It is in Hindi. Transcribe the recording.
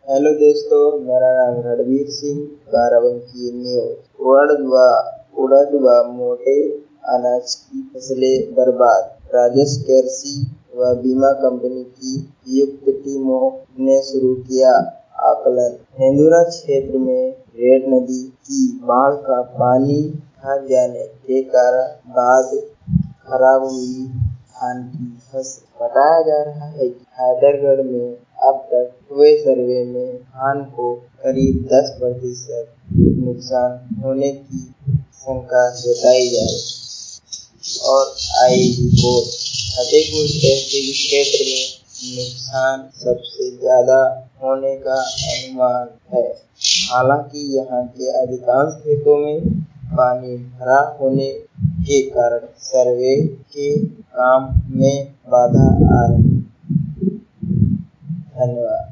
हेलो दोस्तों, मेरा नाम रणवीर सिंह। बाराबंकी न्यूज। उड़द व मोटे अनाज की फसलें बर्बाद। राजस्व, कृषि व बीमा कंपनी की संयुक्त टीमों ने शुरू किया आकलन। हेंदुरा क्षेत्र में रेड नदी की बाढ़ का पानी भर जाने के कारण बाद खराब हुई धान की फसल। बताया जा रहा है कि हैदरगढ़ में अब तक हुए सर्वे में धान को करीब 10% नुकसान होने की शंका जताई जा रही और आई रिपोर्ट। फतेहपुर तहसील क्षेत्र में नुकसान सबसे ज्यादा होने का अनुमान है। हालांकि यहाँ के अधिकांश खेतों में पानी भरा होने के कारण सर्वे के काम में बाधा आ रही है। धन्यवाद।